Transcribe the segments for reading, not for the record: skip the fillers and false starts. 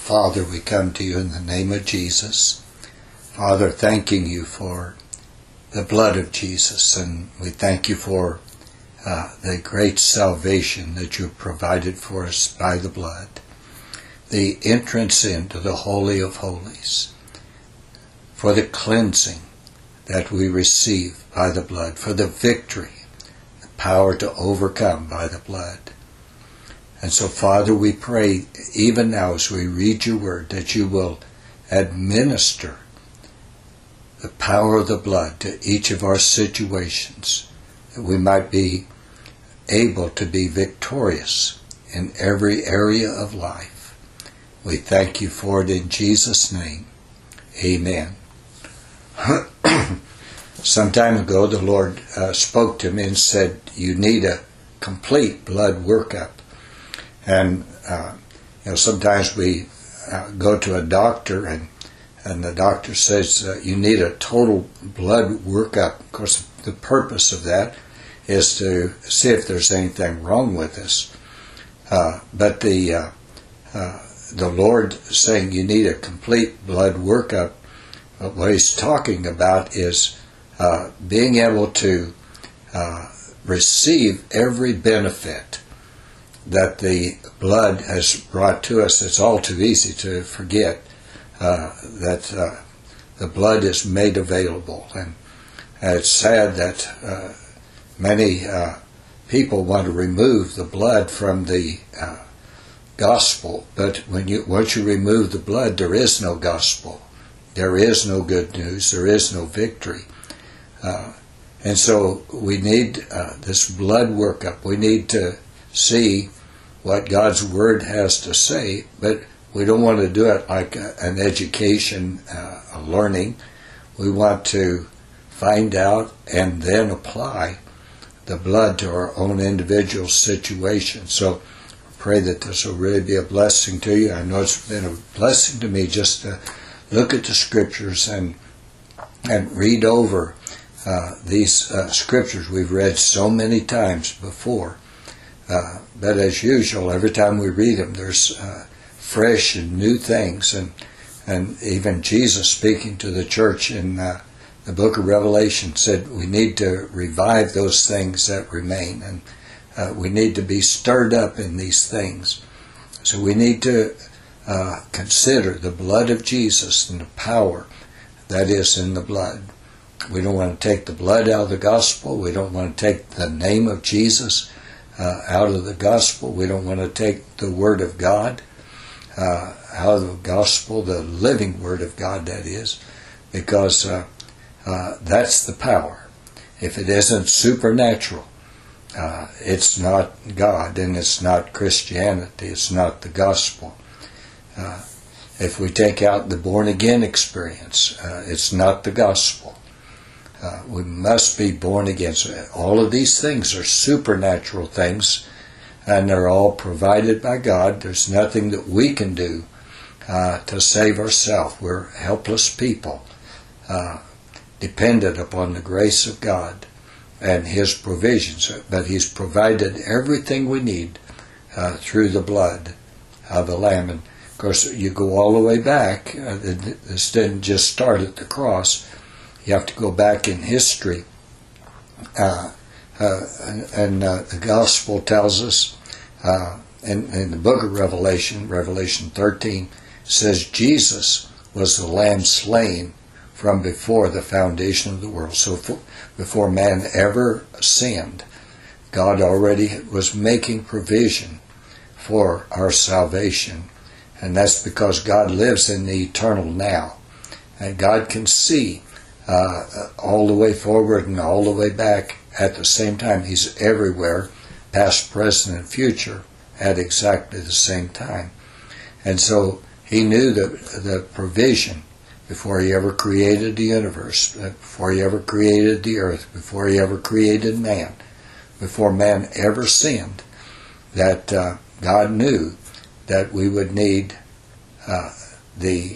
Father, we come to you in the name of Jesus. Father, thanking you for the blood of Jesus, and we thank you for the great salvation that you have provided for us by the blood, the entrance into the Holy of Holies, for the cleansing that we receive by the blood, for the victory, the power to overcome by the blood. And so, Father, we pray even now as we read your word that you will administer the power of the blood to each of our situations, that we might be able to be victorious in every area of life. We thank you for it in Jesus' name. Amen. Some time ago, the Lord spoke to me and said, you need a complete blood workup. And sometimes we go to a doctor and the doctor says you need a total blood workup. Of course, the purpose of that is to see if there's anything wrong with us. But the Lord saying you need a complete blood workup, what He's talking about is being able to receive every benefit that the blood has brought to us. It's all too easy to forget that the blood is made available. And it's sad that many people want to remove the blood from the gospel, but once you remove the blood, there is no gospel. There is no good news. There is no victory. And so we need this blood workup. We need to see what God's Word has to say, but we don't want to do it like an education, a learning. We want to find out and then apply the blood to our own individual situation. So I pray that this will really be a blessing to you. I know it's been a blessing to me just to look at the Scriptures and read over these Scriptures we've read so many times before. But as usual, every time we read them, there's fresh and new things. And even Jesus speaking to the church in the book of Revelation said we need to revive those things that remain. And we need to be stirred up in these things. So we need to consider the blood of Jesus and the power that is in the blood. We don't want to take the blood out of the gospel. We don't want to take the name of Jesus out of the gospel. We don't want to take the Word of God out of the gospel, the living Word of God, that is, because that's the power. If it isn't supernatural, it's not God, and it's not Christianity. It's not the gospel. If we take out the born-again experience, it's not the gospel. We must be born again. So all of these things are supernatural things, and they're all provided by God. There's nothing that we can do to save ourselves. We're helpless people, dependent upon the grace of God and His provisions. But He's provided everything we need through the blood of the Lamb. And of course, you go all the way back. This didn't just start at the cross. You have to go back in history. And the Gospel tells us, in the book of Revelation, Revelation 13, says Jesus was the Lamb slain from before the foundation of the world. So before man ever sinned, God already was making provision for our salvation. And that's because God lives in the eternal now. And God can see all the way forward and all the way back at the same time. He's everywhere, past, present, and future, at exactly the same time. And so He knew the provision before He ever created the universe, before He ever created the earth, before He ever created man, before man ever sinned, that God knew that we would need the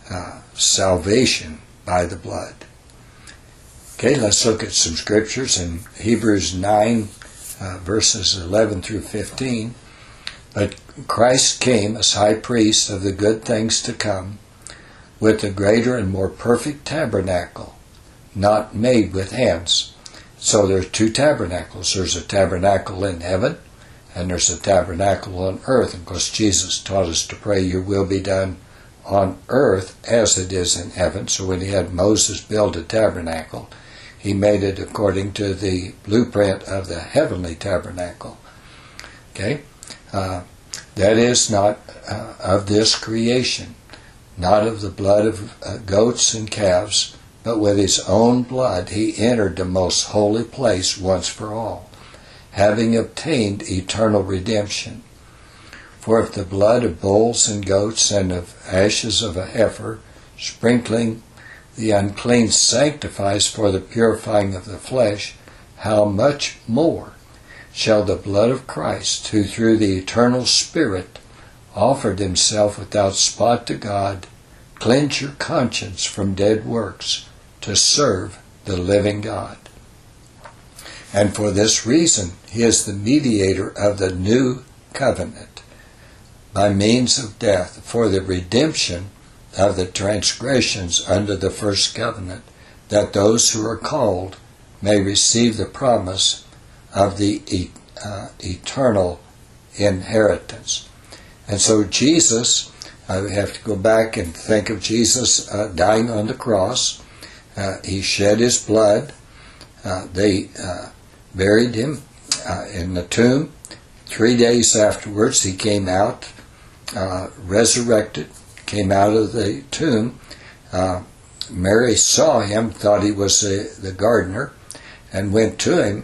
salvation by the blood. Okay, let's look at some scriptures in Hebrews 9, verses 11 through 15. But Christ came as high priest of the good things to come, with a greater and more perfect tabernacle, not made with hands. So there's two tabernacles. There's a tabernacle in heaven, and there's a tabernacle on earth. And of course, Jesus taught us to pray, your will be done on earth as it is in heaven. So when he had Moses build a tabernacle, he made it according to the blueprint of the heavenly tabernacle. Okay? That is not of this creation, not of the blood of goats and calves, but with his own blood he entered the most holy place once for all, having obtained eternal redemption. For if the blood of bulls and goats and of ashes of a heifer, sprinkling the unclean, sanctifies for the purifying of the flesh, how much more shall the blood of Christ, who through the eternal Spirit offered himself without spot to God, cleanse your conscience from dead works to serve the living God. And for this reason he is the mediator of the new covenant, by means of death, for the redemption of the transgressions under the first covenant, that those who are called may receive the promise of the eternal inheritance. And so Jesus, we have to go back and think of Jesus dying on the cross. He shed his blood. They buried him in the tomb. 3 days afterwards he came out, resurrected, came out of the tomb. Mary saw him, thought he was the gardener, and went to him,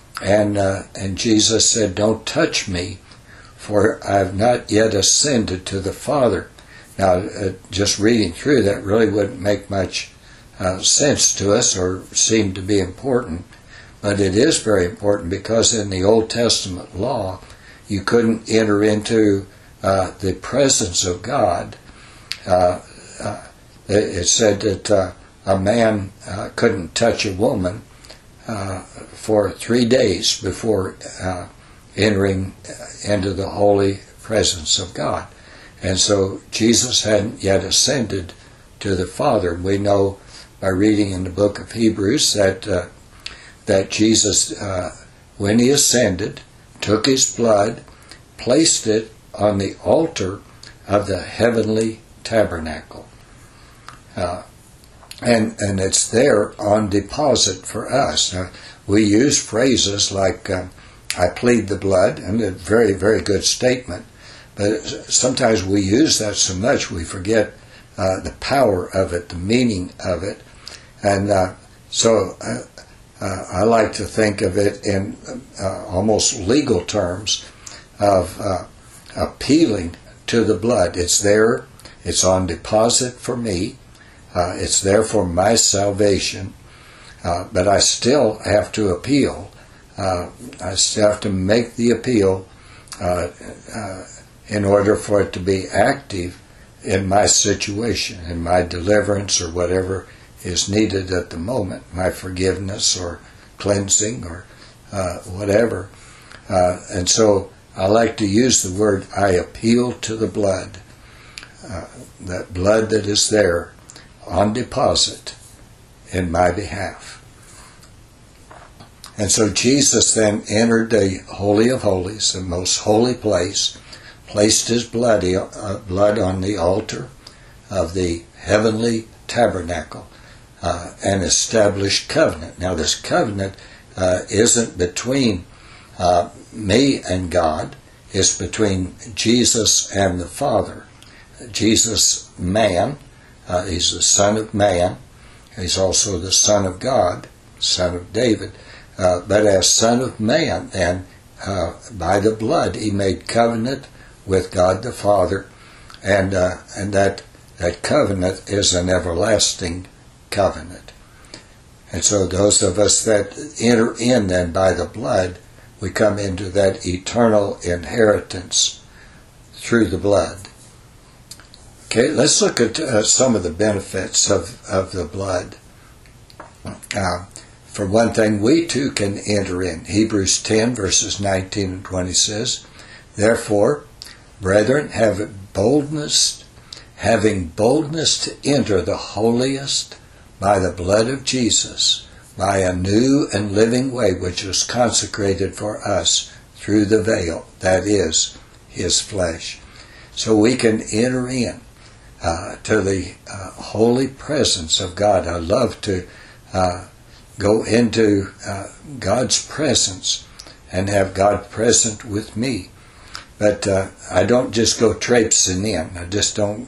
and Jesus said, don't touch me, for I have not yet ascended to the Father. Now, just reading through that really wouldn't make much sense to us or seem to be important, but it is very important because in the Old Testament law, you couldn't enter into the presence of God. It said that a man couldn't touch a woman for 3 days before entering into the holy presence of God. And so Jesus hadn't yet ascended to the Father. We know by reading in the book of Hebrews that Jesus, when he ascended, took his blood, placed it on the altar of the heavenly tabernacle. And it's there on deposit for us. We use phrases like, I plead the blood, and a very, very good statement. But sometimes we use that so much we forget the power of it, the meaning of it. And so I like to think of it in almost legal terms of appealing to the blood. It's there. It's on deposit for me. It's there for my salvation. But I still have to appeal. I still have to make the appeal in order for it to be active in my situation, in my deliverance or whatever is needed at the moment, my forgiveness or cleansing or whatever. And so I like to use the word, I appeal to the blood, that blood that is there on deposit in my behalf. And so Jesus then entered the Holy of Holies, the most holy place, placed his blood on the altar of the heavenly tabernacle, and established covenant. Now this covenant isn't between me and God, it's between Jesus and the Father. Jesus, man, he's the Son of Man, he's also the Son of God, Son of David. But as Son of Man, then, by the blood, he made covenant with God the Father, and that covenant is an everlasting covenant. And so those of us that enter in then by the blood, we come into that eternal inheritance through the blood. Okay, let's look at some of the benefits of the blood. For one thing, we too can enter in. Hebrews 10 verses 19 and 20 says, Therefore, Brethren, having boldness to enter the holiest by the blood of Jesus, by a new and living way which was consecrated for us through the veil, that is, his flesh. So we can enter in to the holy presence of God. I love to go into God's presence and have God present with me. But I don't just go traipsing in. I just don't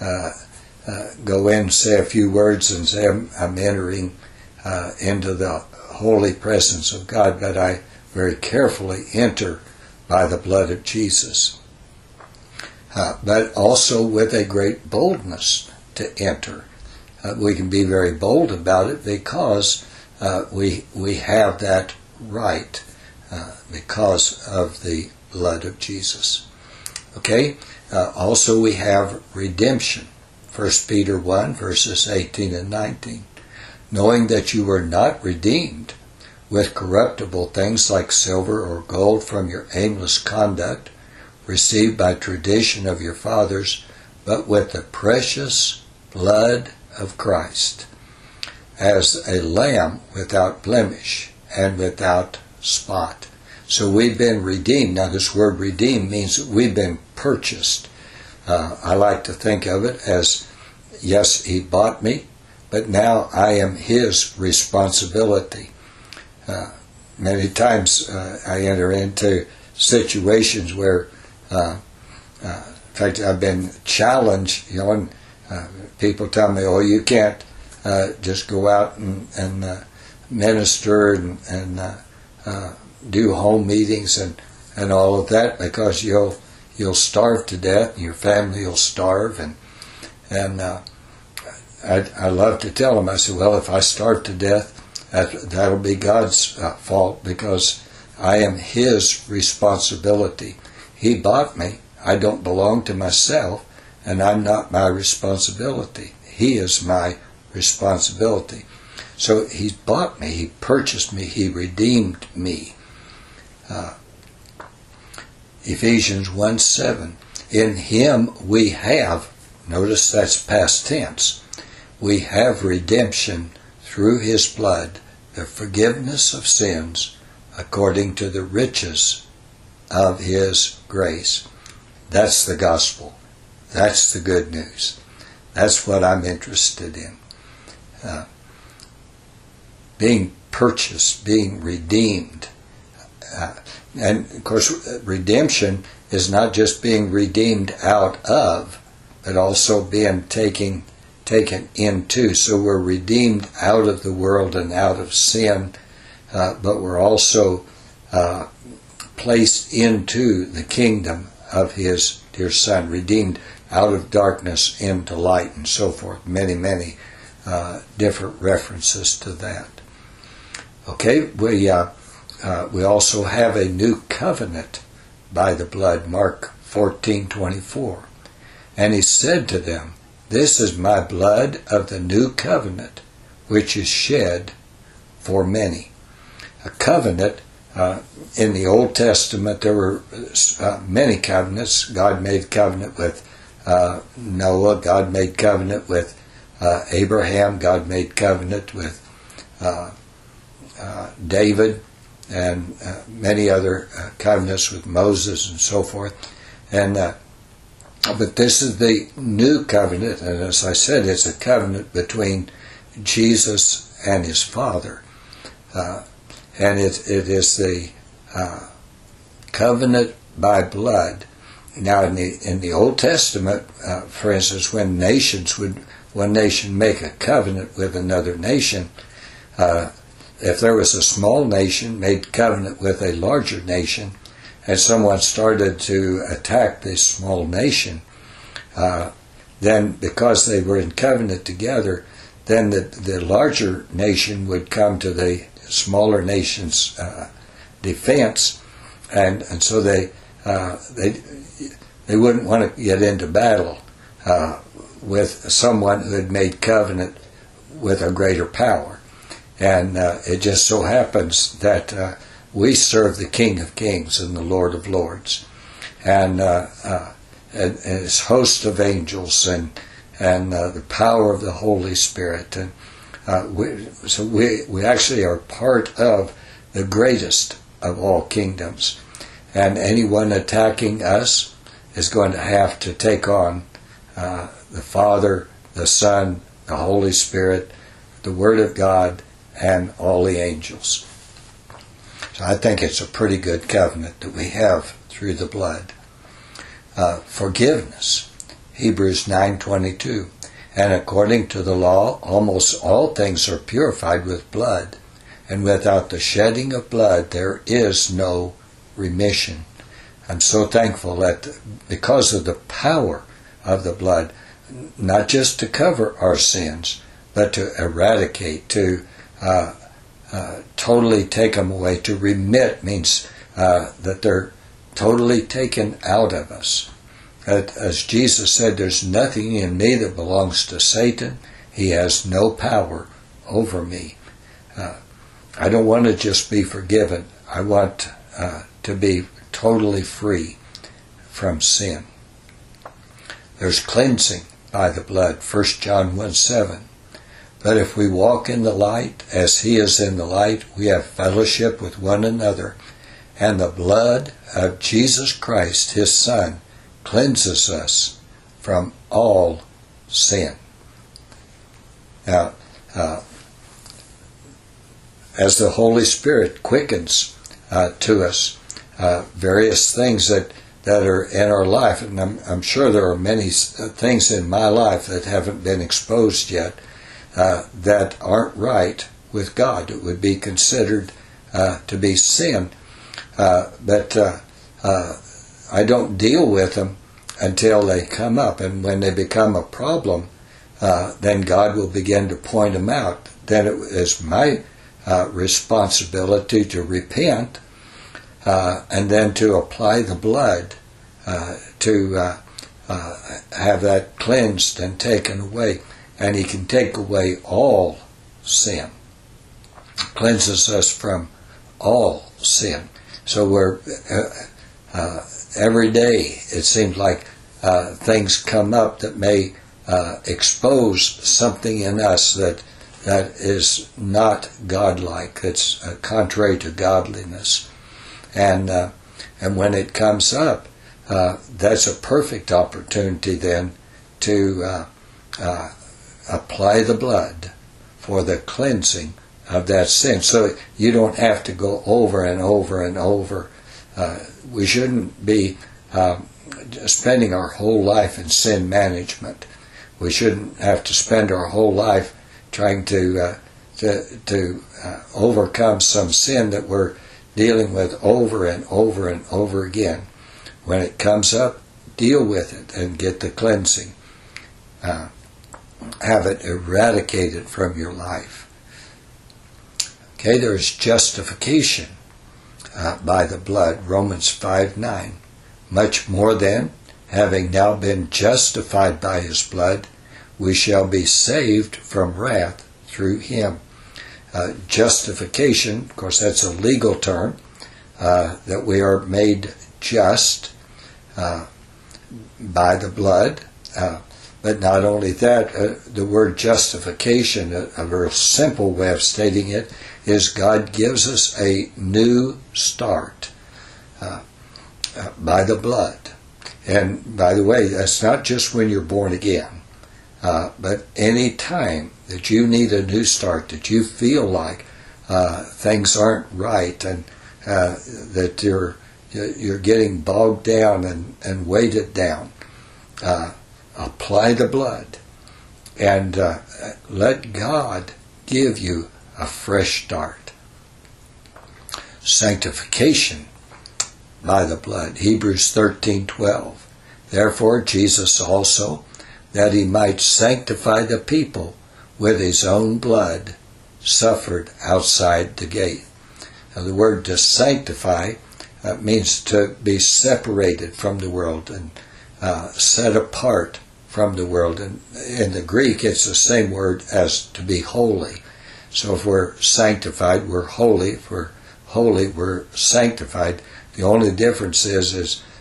go in, say a few words, and say I'm entering into the holy presence of God, but I very carefully enter by the blood of Jesus. But also with a great boldness to enter. We can be very bold about it because we have that right because of the blood of Jesus. Okay? Also we have redemption. 1 Peter 1, verses 18 and 19. Knowing that you were not redeemed with corruptible things like silver or gold from your aimless conduct, received by tradition of your fathers, but with the precious blood of Christ, as a lamb without blemish and without spot. So we've been redeemed. Now this word redeemed means that we've been purchased. I like to think of it as, yes, he bought me, but now I am his responsibility. Many times I enter into situations where, in fact, I've been challenged, and people tell me, oh, you can't just go out and minister and do home meetings and all of that, because you'll starve to death, and your family will starve, and I love to tell them, I say, well, if I starve to death, that'll be God's fault, because I am his responsibility. He bought me. I don't belong to myself, and I'm not my responsibility. He is my responsibility. So he bought me, he purchased me, he redeemed me. Ephesians 1:7. In him we have, notice that's past tense, we have redemption through his blood, the forgiveness of sins, according to the riches of his grace. That's the gospel. That's the good news. That's what I'm interested in. Being purchased, being redeemed. And of course, redemption is not just being redeemed out of, but also being taken into. So we're redeemed out of the world and out of sin, but we're also placed into the kingdom of his dear Son, redeemed out of darkness into light, and so forth. Many, many different references to that. Okay, we also have a new covenant by the blood, Mark 14:24. And he said to them, this is my blood of the new covenant, which is shed for many. A covenant, in the Old Testament, there were many covenants. God made covenant with Noah. God made covenant with Abraham. God made covenant with David, and many other covenants with Moses and so forth. And but this is the new covenant, and as I said, it's a covenant between Jesus and his Father. And it is the covenant by blood. Now, in the Old Testament, for instance, when one nation make a covenant with another nation, if there was a small nation made covenant with a larger nation, and someone started to attack this small nation, then because they were in covenant together, then the larger nation would come to the smaller nation's defense, and so they wouldn't want to get into battle with someone who had made covenant with a greater power. And it just so happens that we serve the King of Kings and the Lord of Lords. And his host of angels and the power of the Holy Spirit. And we actually are part of the greatest of all kingdoms. And anyone attacking us is going to have to take on the Father, the Son, the Holy Spirit, the Word of God, and all the angels. So I think it's a pretty good covenant that we have through the blood. Forgiveness, Hebrews 9:22. And according to the law, almost all things are purified with blood, and without the shedding of blood there is no remission. I'm so thankful that because of the power of the blood, not just to cover our sins, but to eradicate, to totally take them away. To remit means that they're totally taken out of us. As Jesus said, there's nothing in me that belongs to Satan. He has no power over me. I don't want to just be forgiven. I want to be totally free from sin. There's cleansing by the blood, 1 John 1:7. But if we walk in the light, as he is in the light, we have fellowship with one another, and the blood of Jesus Christ, his Son, cleanses us from all sin. Now, as the Holy Spirit quickens to us various things that are in our life, and I'm sure there are many things in my life that haven't been exposed yet that aren't right with God. It would be considered to be sin, but I don't deal with them until they come up, and when they become a problem, then God will begin to point them out. Then it is my responsibility to repent and then to apply the blood to have that cleansed and taken away. And he can take away all sin. Cleanses us from all sin. So we're every day it seems like things come up that may expose something in us that is not godlike, that's contrary to godliness. And when it comes up, that's a perfect opportunity then to apply the blood for the cleansing of that sin. So you don't have to go over and over and over. We shouldn't be spending our whole life in sin management. We shouldn't have to spend our whole life trying to overcome some sin that we're dealing with over and over and over again. When it comes up, deal with it and get the cleansing. Have it eradicated from your life. Okay, there's justification by the blood, Romans 5:9. Much more then, having now been justified by his blood, we shall be saved from wrath through him. Justification, of course, that's a legal term, that we are made just by the blood. But not only that, the word justification, a very simple way of stating it, is God gives us a new start by the blood. And by the way, that's not just when you're born again, but any time that you need a new start, that you feel like things aren't right and that you're getting bogged down and weighted down, apply the blood and let God give you a fresh start. Sanctification by the blood, Hebrews 13:12. Therefore Jesus also, that he might sanctify the people with his own blood, suffered outside the gate. Now the word to sanctify means to be separated from the world and set apart from the world. And in the Greek, it's the same word as to be holy. So if we're sanctified, we're holy. If we're holy, we're sanctified. The only difference is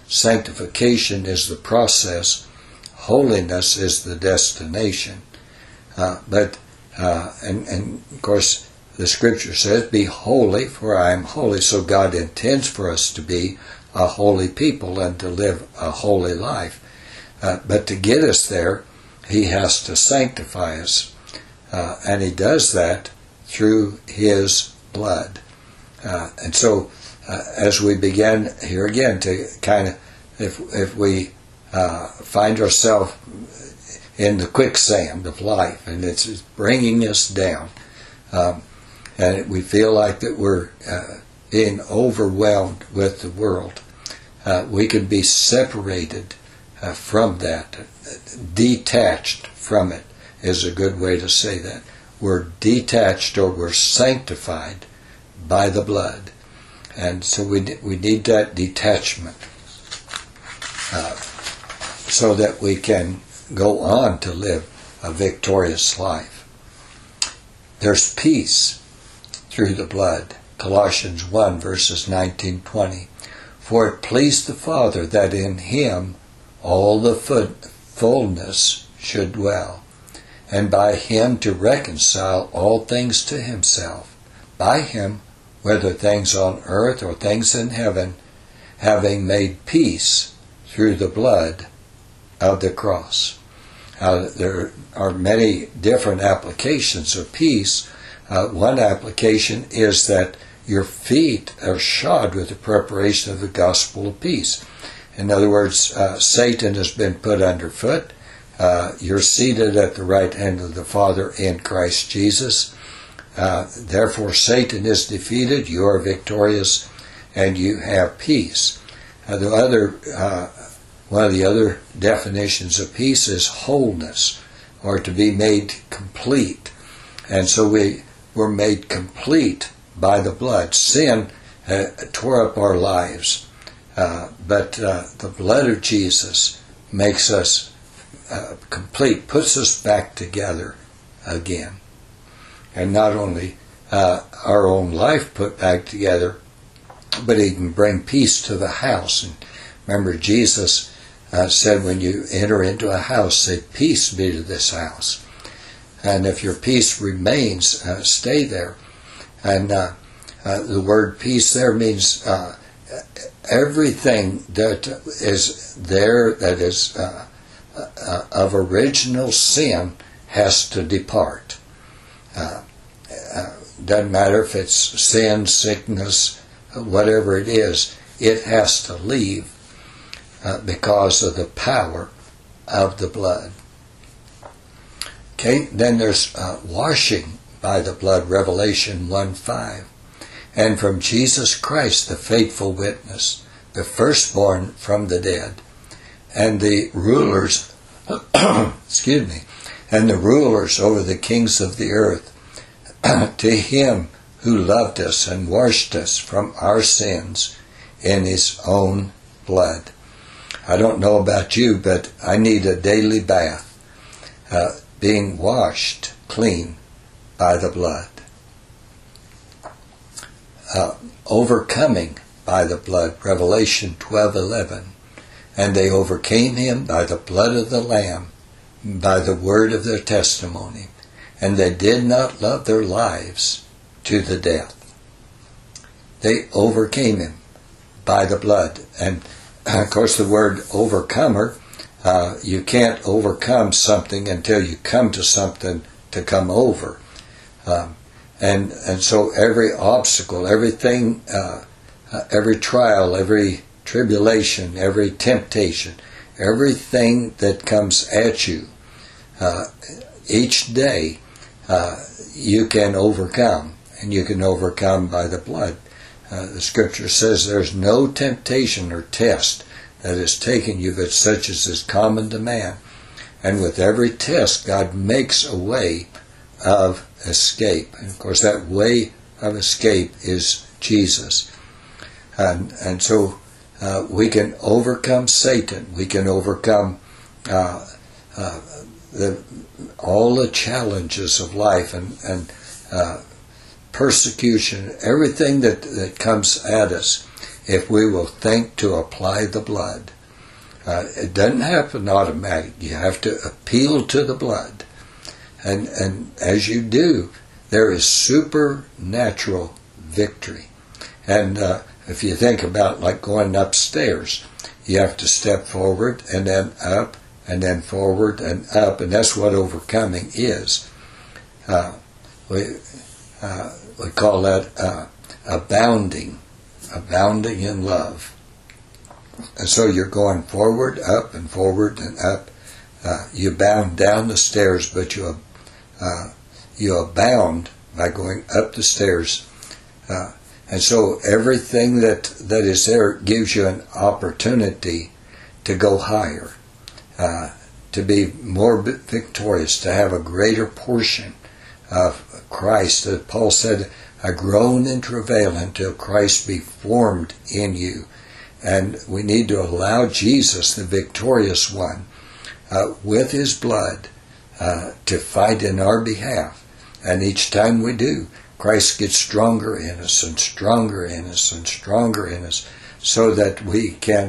sanctification is the process. Holiness is the destination. And of course, the Scripture says, "Be holy, for I am holy." So God intends for us to be a holy people and to live a holy life. But to get us there, He has to sanctify us. And He does that through His blood. And so, as we begin here again to kind of, if we find ourselves in the quicksand of life and it's bringing us down, and we feel like that we're being overwhelmed with the world, we can be separated from that. Detached from it is a good way to say that. We're detached, or we're sanctified by the blood. And so we need that detachment so that we can go on to live a victorious life. There's peace through the blood. Colossians 1 verses 19-20. "For it pleased the Father that in Him all the fullness should dwell, and by Him to reconcile all things to Himself. By Him, whether things on earth or things in heaven, having made peace through the blood of the cross." There are many different applications of peace. One application is that your feet are shod with the preparation of the gospel of peace. In other words, Satan has been put underfoot. You're seated at the right hand of the Father in Christ Jesus. Therefore, Satan is defeated, you are victorious, and you have peace. One of the other definitions of peace is wholeness, or to be made complete. And so we were made complete by the blood. Sin tore up our lives, but the blood of Jesus makes us complete, puts us back together again. And not only our own life put back together, but He can bring peace to the house. And remember, Jesus said, when you enter into a house, say, "Peace be to this house." And if your peace remains, stay there. And the word peace there means everything that is there that is of original sin has to depart. Doesn't matter if it's sin, sickness, whatever it is, it has to leave because of the power of the blood. Okay, then there's washing by the blood, Revelation 1:5. "And from Jesus Christ, the faithful witness, the firstborn from the dead, and the rulers, excuse me, and the rulers over the kings of the earth, to Him who loved us and washed us from our sins in His own blood." I don't know about you, but I need a daily bath, being washed clean by the blood. Overcoming by the blood, Revelation 12:11. "And they overcame Him by the blood of the Lamb, by the word of their testimony, and they did not love their lives to the death." They overcame Him by the blood. And of course, the word overcomer, you can't overcome something until you come to something to come over. And so every obstacle, everything, every trial, every tribulation, every temptation, everything that comes at you, each day, you can overcome, and you can overcome by the blood. The Scripture says there's no temptation or test that is taken you but such as is common to man. And with every test, God makes a way of escape. And of course, that way of escape is Jesus. And so we can overcome Satan. We can overcome all the challenges of life and persecution, everything that comes at us. if we will think to apply the blood. It doesn't happen automatic. You have to appeal to the blood. And as you do, there is supernatural victory. And if you think about like going upstairs, you have to step forward and then up and then forward and up, and that's what overcoming is. We call that abounding in love. And so you're going forward, up, and forward, and up. You bound down the stairs, but you abound by going up the stairs. And so everything that is there gives you an opportunity to go higher, to be more victorious, to have a greater portion of Christ. Paul said, I groan in travail until Christ be formed in you. And we need to allow Jesus, the victorious one, with his blood, to fight in our behalf. And each time we do, Christ gets stronger in us and stronger in us and stronger in us, so that we can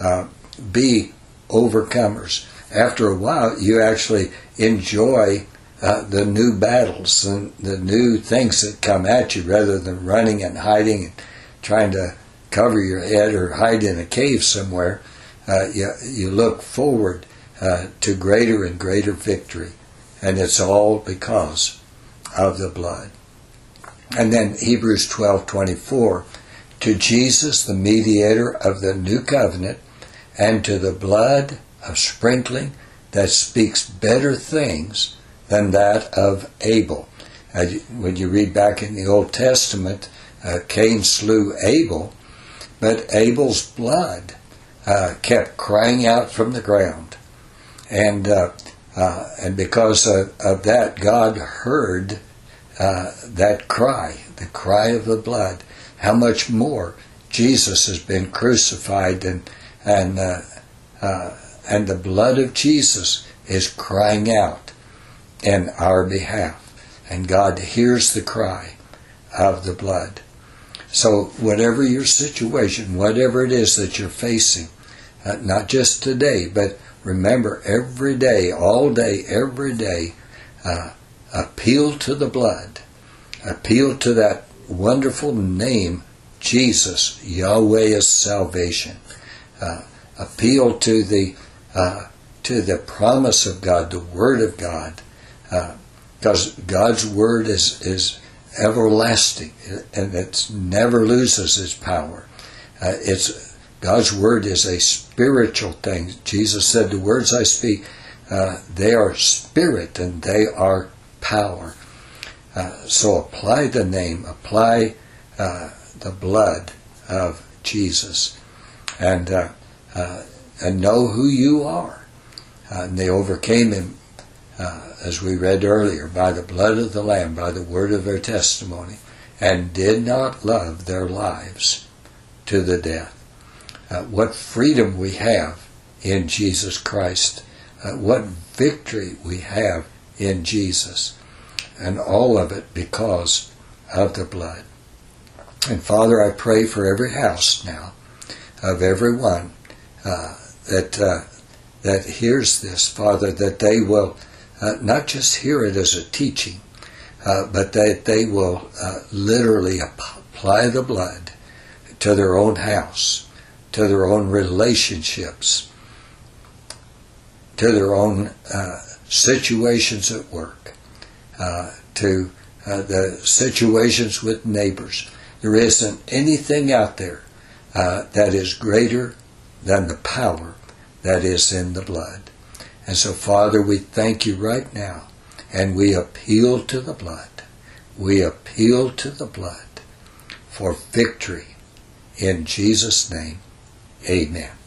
be overcomers. After a while, you actually enjoy the new battles and the new things that come at you, rather than running and hiding and trying to cover your head or hide in a cave somewhere. You look forward to greater and greater victory, and it's all because of the blood. And then Hebrews 12:24, to Jesus, the mediator of the new covenant, and to the blood of sprinkling that speaks better things than that of Abel. When you read back in the Old Testament, Cain slew Abel, but Abel's blood kept crying out from the ground. And because of that, God heard that cry, the cry of the blood. How much more Jesus has been crucified, and the blood of Jesus is crying out in our behalf, and God hears the cry of the blood. So whatever your situation, whatever it is that you're facing, not just today, but remember, every day, all day, every day, appeal to the blood. Appeal to that wonderful name, Jesus. Yahweh is salvation. Appeal to the promise of God, the Word of God, because God's Word is everlasting, and it never loses its power. God's Word is a spiritual thing. Jesus said, the words I speak, they are spirit and they are power. So apply the name, apply the blood of Jesus, and know who you are. And they overcame him, as we read earlier, by the blood of the Lamb, by the word of their testimony, and did not love their lives to the death. What freedom we have in Jesus Christ. What victory we have in Jesus. And all of it because of the blood. And Father, I pray for every house now, of everyone that hears this, Father, that they will not just hear it as a teaching, but that they will literally apply the blood to their own house, to their own relationships, to their own situations at work, to the situations with neighbors. There isn't anything out there that is greater than the power that is in the blood. And so, Father, we thank you right now, and we appeal to the blood. We appeal to the blood for victory. In Jesus' name, amen.